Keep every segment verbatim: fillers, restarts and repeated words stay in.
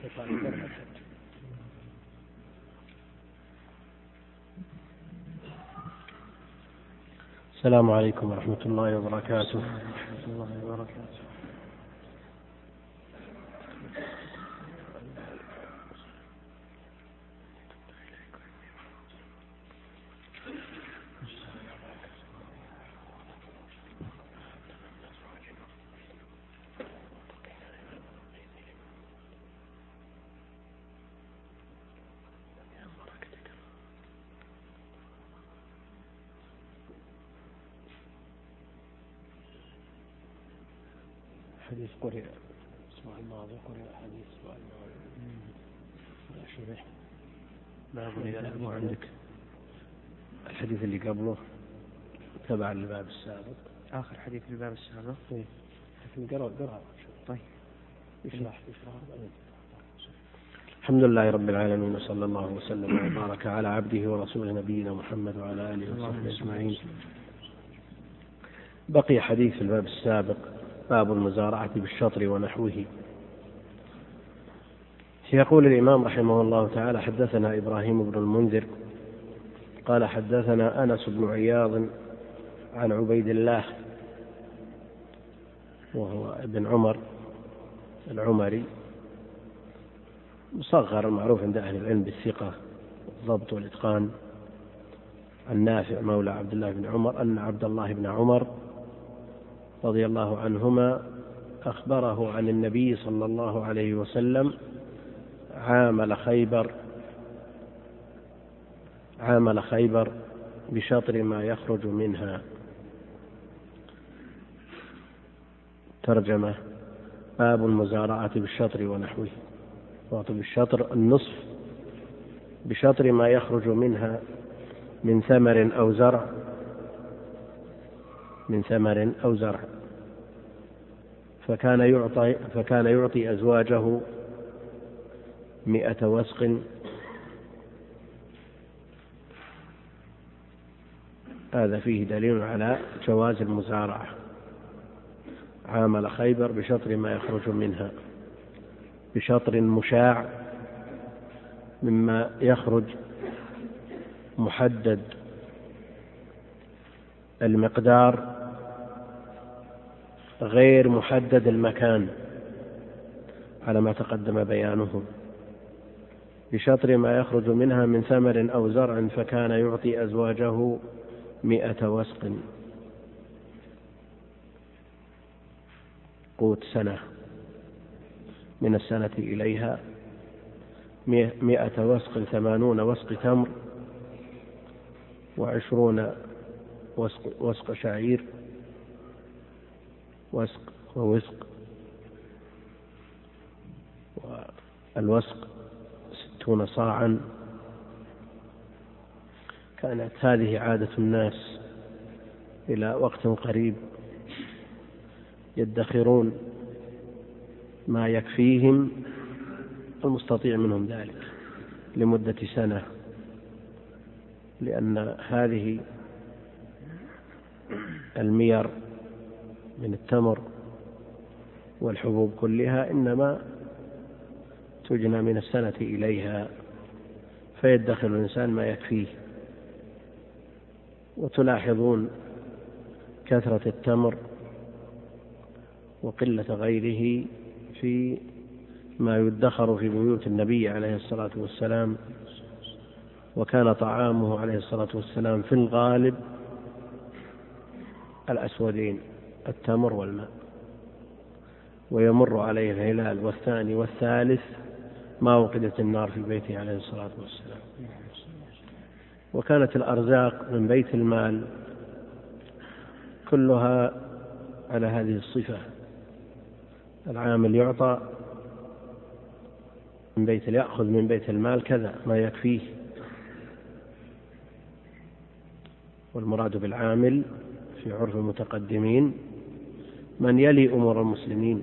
السلام عليكم ورحمة الله وبركاته. الله وبركاته. حديث قرئ الأسبوع الماضي، قرئ حديث الأسبوع الماضي لا شرح ما قرئ الأسبوع عندك. الحديث اللي قبله تبع الباب السابق، آخر حديث في الباب السابق. إيه لكن قرأ قرأ. طيب يشرح يشرح. الحمد لله رب العالمين، وصلى الله وسلم وبارك على عبده ورسوله نبينا محمد وعلى آله وصحبه أجمعين. بقي حديث في الباب السابق، باب المزارعة بالشطر ونحوه. يقول الإمام رحمه الله تعالى: حدثنا إبراهيم بن المنذر قال حدثنا أنس بن عياض عن عبيد الله وهو ابن عمر العمري مصغر، المعروف عند أهل العلم بالثقة والضبط والإتقان، عن نافع مولى عبد الله بن عمر أن عبد الله بن عمر رضي الله عنهما أخبره عن النبي صلى الله عليه وسلم عامل خيبر عامل خيبر بشطر ما يخرج منها. ترجمة: باب المزارعة بالشطر ونحوه. بالشطر النصف، بشطر ما يخرج منها من ثمر أو زرع من ثمر أو زرع فكان يعطي فكان يعطي أزواجه مئة وسق. هذا فيه دليل على جواز المزارعة. عامل خيبر بشطر ما يخرج منها، بشطر مشاع مما يخرج محدد المقدار غير محدد المكان على ما تقدم بيانه. بشطر ما يخرج منها من ثمر أو زرع فكان يعطي أزواجه مئة وسق، قوت سنة، من السنة إليها مئة وسق، ثمانون وسق تمر، وعشرون وسق, وسق شعير، وسق ووسق، والوسق ستون صاعا. كانت هذه عادة الناس إلى وقت قريب، يدخرون ما يكفيهم المستطيع منهم ذلك لمدة سنة، لأن هذه المير من التمر والحبوب كلها إنما تجنى من السنة إليها، فيدخر الإنسان ما يكفيه. وتلاحظون كثرة التمر وقلة غيره في ما يدخر في بيوت النبي عليه الصلاة والسلام، وكان طعامه عليه الصلاة والسلام في الغالب الأسودين، التمر والماء، ويمر عليه الهلال والثاني والثالث ما وقدت النار في بيته عليه الصلاة والسلام. وكانت الأرزاق من بيت المال كلها على هذه الصفة: العامل يعطى من بيت يأخذ من بيت المال كذا ما يكفيه. والمراد بالعامل في عرف المتقدمين من يلي أمور المسلمين.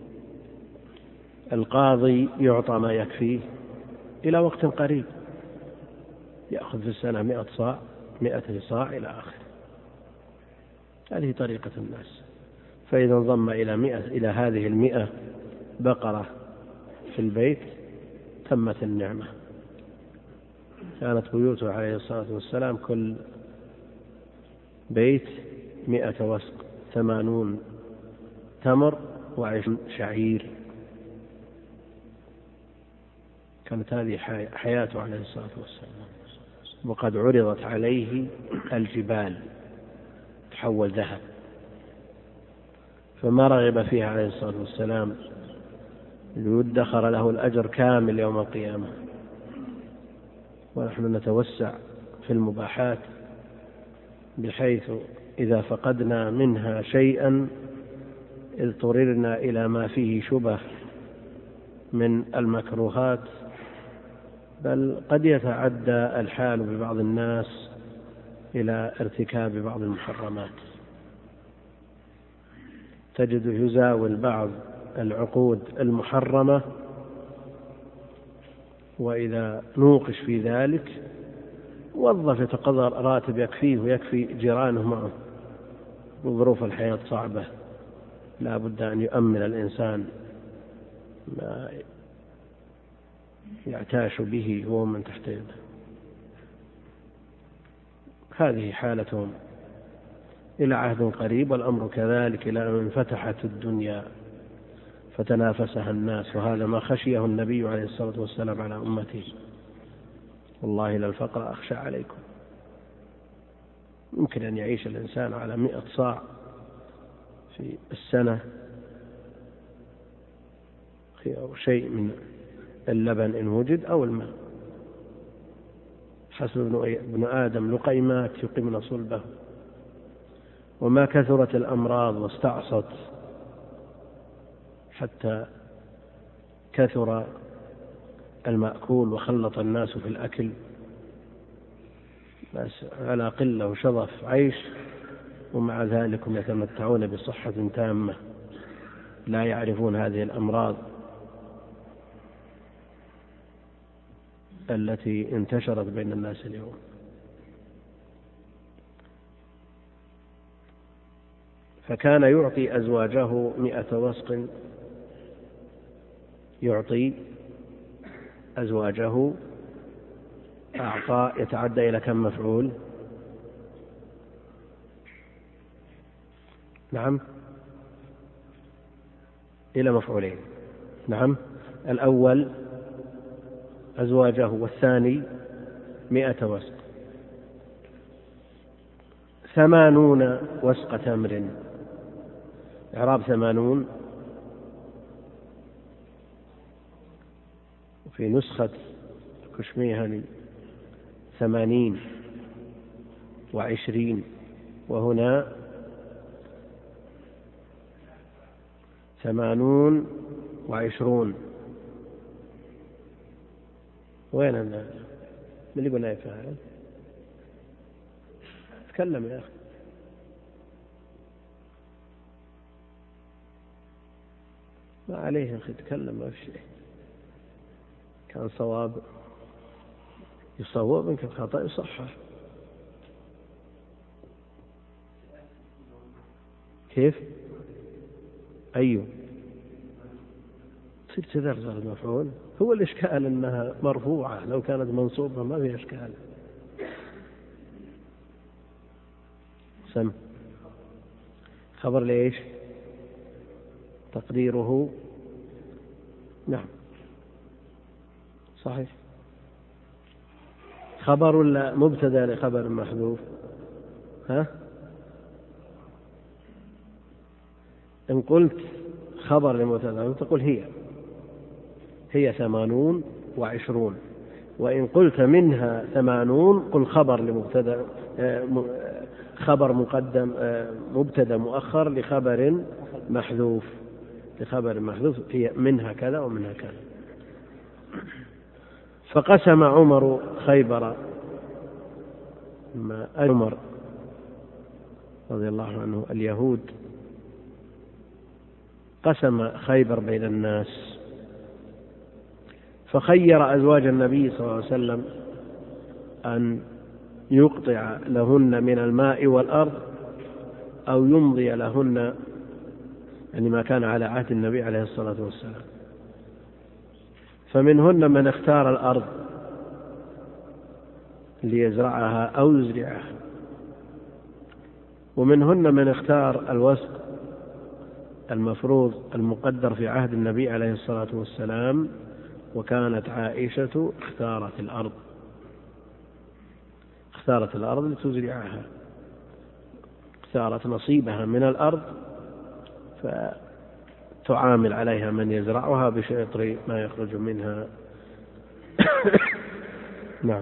القاضي يعطى ما يكفيه إلى وقت قريب، يأخذ في السنة مئة صاع مئة صاع إلى آخر. هذه طريقة الناس. فإذا انضم إلى مئة إلى هذه المئة بقرة في البيت تمت النعمة. كانت بيوته عليه الصلاة والسلام كل بيت مئة وسق، ثمانون تمر وعشرون شعير. كانت هذه حياته عليه الصلاة والسلام. وقد عرضت عليه الجبال تحول ذهب، فما رغب فيها عليه الصلاة والسلام ليدخر له الأجر كامل يوم القيامة. ونحن نتوسع في المباحات بحيث إذا فقدنا منها شيئا اضطررنا إلى ما فيه شبه من المكروهات، بل قد يتعدى الحال ببعض الناس إلى ارتكاب بعض المحرمات. تجد يزاول بعض العقود المحرمة، وإذا نوقش في ذلك وظف يتقاضى راتب يكفيه ويكفي جيرانه معه، وظروف الحياة صعبة، لا بد أن يؤمن الإنسان ما يعتاش به هو من تحت يده. هذه حالتهم إلى عهد قريب، والأمر كذلك إلى أن انفتحت الدنيا فتنافسها الناس، وهذا ما خشيه النبي عليه الصلاة والسلام على أمته: والله للفقر أخشى عليكم. يمكن أن يعيش الإنسان على مئة صاع في السنة أو شيء من اللبن إن وجد أو الماء، حسب ابن آدم لقيمات يقمن صلبه. وما كثرت الأمراض واستعصت حتى كثر المأكول وخلط الناس في الأكل، بس على قلة وشظف عيش، ومع ذلك هم يتمتعون بصحة تامة، لا يعرفون هذه الأمراض التي انتشرت بين الناس اليوم. فكان يعطي أزواجه مئة وسق، يعطي أزواجه أعطاء يتعدى إلى كم مفعول؟ نعم، إلى مفعولين. نعم، الأول أزواجه، والثاني مئة وسق. ثمانون وسق تمر. إعراب ثمانون في نسخة كشميهني ثمانين وعشرين، وهنا ثمانون وعشرون. وين أنا؟ من اللي قلنا يفعل؟ تكلم يا أخي. ما عليه يا أخي، تكلم، ما في شيء. كان صواب يصوب، يمكن خطأ يصحح. كيف؟ أيوه، تصير تذرزر المفعول. هو الإشكال أنها مرفوعة، لو كانت منصوبة ما فيها إشكال. سم خبر ليش؟ تقديره نعم صحيح. خبر ولا مبتدأ لخبر محذوف؟ ها؟ إن قلت خبر لمبتدأ تقول هي هي ثمانون وعشرون، وإن قلت منها ثمانون قل خبر لمبتدأ، خبر مقدم، مبتدأ مؤخر لخبر محذوف، لخبر محذوف، هي منها كذا ومنها كذا. فقسم عمر خيبر، ما عمر رضي الله عنه اليهود، قسم خيبر بين الناس، فخير أزواج النبي صلى الله عليه وسلم أن يقطع لهن من الماء والأرض أو يمضي لهن، يعني ما كان على عهد النبي عليه الصلاة والسلام. فمنهن من اختار الأرض ليزرعها أو يزرعها، ومنهن من اختار الوسق المفروض المقدر في عهد النبي عليه الصلاة والسلام، وكانت عائشة اختارت الأرض اختارت الأرض لتزرعها، اختارت نصيبها من الأرض فتعامل عليها من يزرعها بشطر ما يخرج منها. نعم.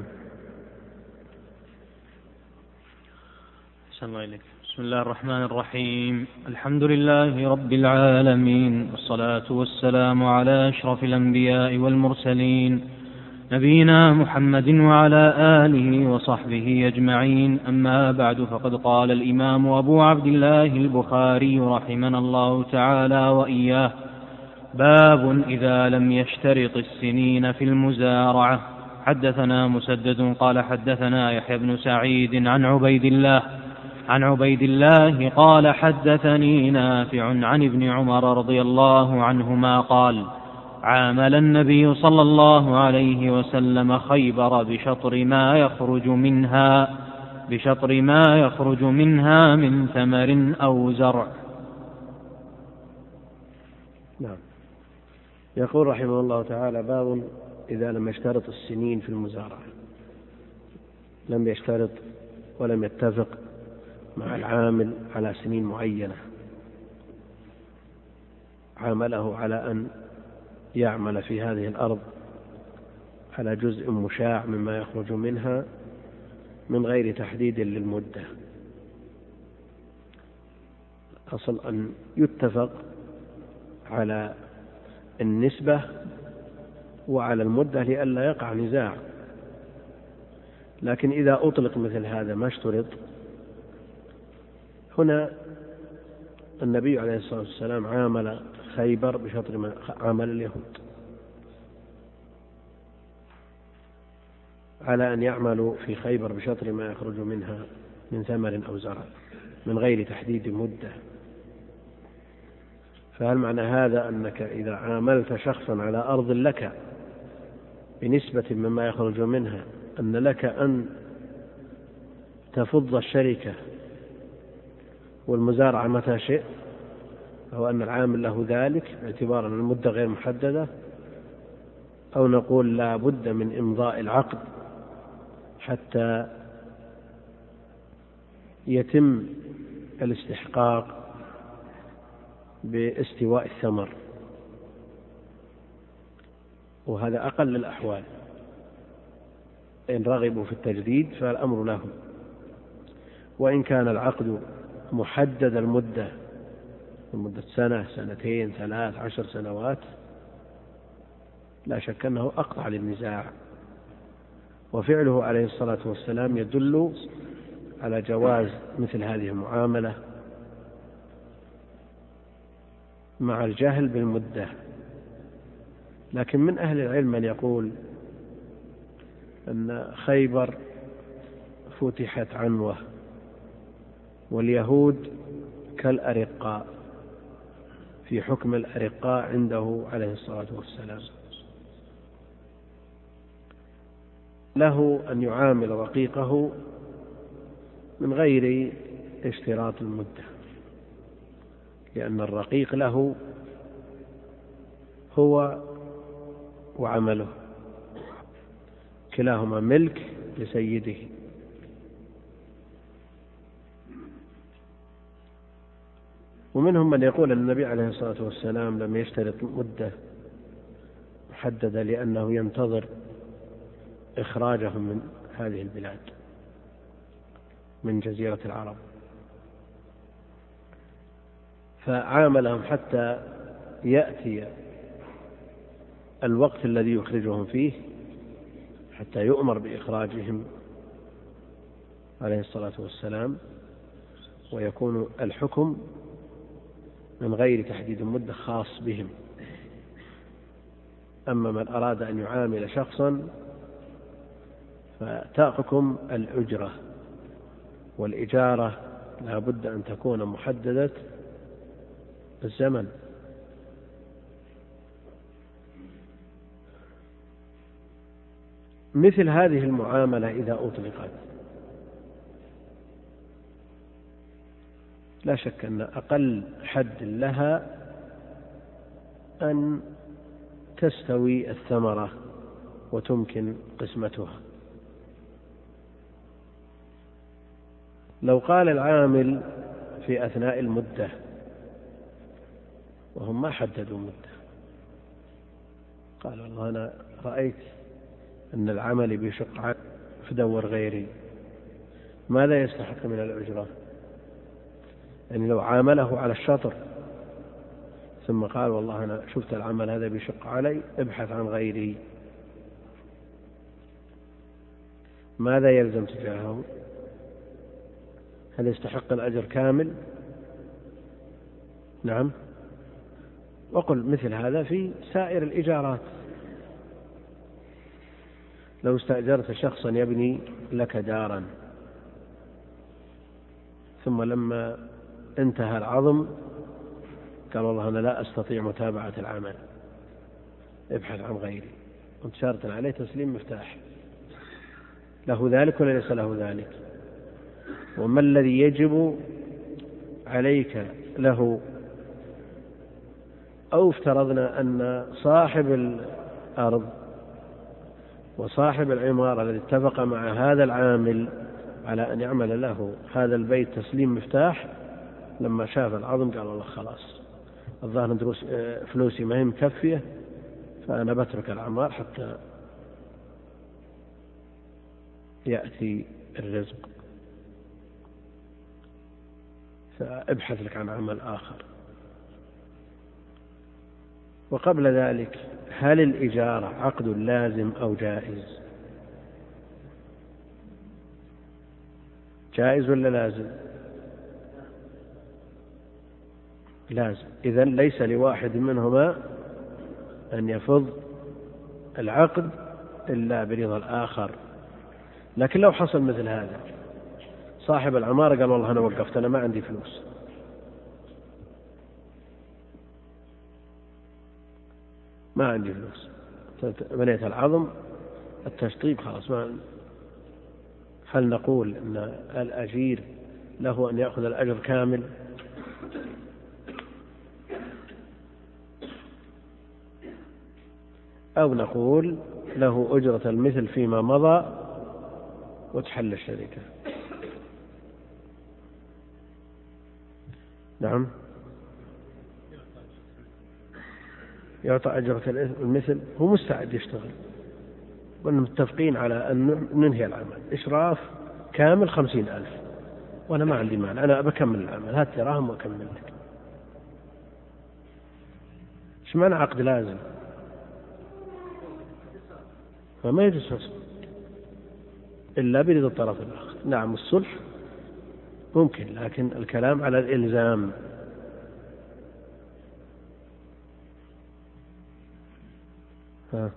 أحسن الله إليك. بسم الله الرحمن الرحيم. الحمد لله رب العالمين، والصلاة والسلام على أشرف الأنبياء والمرسلين، نبينا محمد وعلى آله وصحبه أجمعين. أما بعد، فقد قال الإمام أبو عبد الله البخاري رحمنا الله تعالى وإياه: باب إذا لم يشترط السنين في المزارعة. حدثنا مسدد قال حدثنا يحيى بن سعيد عن عبيد الله عن عبيد الله قال حدثني نافع عن ابن عمر رضي الله عنهما قال: عامل النبي صلى الله عليه وسلم خيبر بشطر ما يخرج منها بشطر ما يخرج منها من ثمر أو زرع. نعم. يقول رحمه الله تعالى: باب إذا لم يشترط السنين في المزارعة. لم يشترط ولم يتفق مع العامل على سنين معينة، عامله على أن يعمل في هذه الأرض على جزء مشاع مما يخرج منها من غير تحديد للمدة. أصل أن يتفق على النسبة وعلى المدة لئلا يقع نزاع، لكن إذا أطلق مثل هذا ما اشترط، هنا النبي عليه الصلاة والسلام عامل خيبر بشطر ما عامل اليهود على أن يعملوا في خيبر بشطر ما يخرج منها من ثمر أو زرع من غير تحديد مدة. فهل معنى هذا أنك إذا عاملت شخصا على أرض لك بنسبة مما يخرج منها أن لك أن تفض الشركة والمزارعة متى شئت، أو أن العامل له ذلك باعتبار أن المدة غير محددة، أو نقول لا بد من إمضاء العقد حتى يتم الاستحقاق باستواء الثمر، وهذا أقل الأحوال. إن رغبوا في التجديد فالأمر لهم، وإن كان العقد محدد المدة لمدة سنة سنتين ثلاث عشر سنوات لا شك أنه أقطع للنزاع. وفعله عليه الصلاة والسلام يدل على جواز مثل هذه المعاملة مع الجهل بالمدة. لكن من أهل العلم من يقول أن خيبر فتحت عنوة واليهود كالأرقاء في حكم الأرقاء عنده عليه الصلاة والسلام، له أن يعامل رقيقه من غير اشتراط المدة، لأن الرقيق له هو وعمله كلاهما ملك لسيده. ومنهم من يقول أن النبي عليه الصلاة والسلام لم يشترط مدة محددة لأنه ينتظر إخراجهم من هذه البلاد من جزيرة العرب، فعاملهم حتى يأتي الوقت الذي يخرجهم فيه حتى يؤمر بإخراجهم عليه الصلاة والسلام، ويكون الحكم من غير تحديد مدة خاص بهم. أما من أراد أن يعامل شخصا فتحكم الأجرة، والإجارة لا بد أن تكون محددة الزمن. مثل هذه المعاملة إذا أطلقت لا شك أن أقل حد لها أن تستوي الثمرة وتمكن قسمتها. لو قال العامل في أثناء المدة، وهم ما حددوا مدة، قال والله أنا رأيت أن العمل بشق عنه فدور غيري، ماذا يستحق من الأجرة؟ يعني لو عامله على الشطر ثم قال والله أنا شفت العمل هذا بشق علي، ابحث عن غيري، ماذا يلزم تجاهه؟ هل يستحق الأجر كامل؟ نعم. وقل مثل هذا في سائر الإيجارات. لو استأجرت شخصا يبني لك دارا ثم لما انتهى العظم قال والله أنا لا أستطيع متابعة العمل، ابحث عن غيري، كنت شارطا عليه تسليم مفتاح، له ذلك ولا ليس له ذلك؟ وما الذي يجب عليك له؟ أو افترضنا أن صاحب الأرض وصاحب العمارة الذي اتفق مع هذا العامل على أن يعمل له هذا البيت تسليم مفتاح، لما شاف العظم قال والله خلاص الظاهر دروس فلوسي ما هي مكفية، فأنا بترك العمار حتى يأتي الرزق، فابحث لك عن عمل آخر. وقبل ذلك هل الإجارة عقد لازم أو جائز؟ جائز ولا لازم؟ لازم. إذن ليس لواحد منهما أن يفض العقد إلا برضا الآخر. لكن لو حصل مثل هذا، صاحب العمارة قال والله أنا وقفت، أنا ما عندي فلوس، ما عندي فلوس، بنيت العظم التشطيب خلاص، ما هل نقول أن الأجير له أن يأخذ الأجر كامل؟ أو نقول له أجرة المثل فيما مضى وتحل الشركة؟ نعم، يعطى أجرة المثل، هو مستعد يشتغل، ونتفقين على أن ننهي العمل، إشراف كامل خمسين ألف، وأنا ما عندي مال، أنا بكمل العمل، هات دراهم وأكمل لك. إيش معنى عقد لازم؟ فما يجوز فصل إلا برضا الطرف الآخر. نعم الصلح ممكن، لكن الكلام على الإلزام. ها.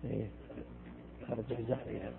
إيه. خرج الزهري هذا.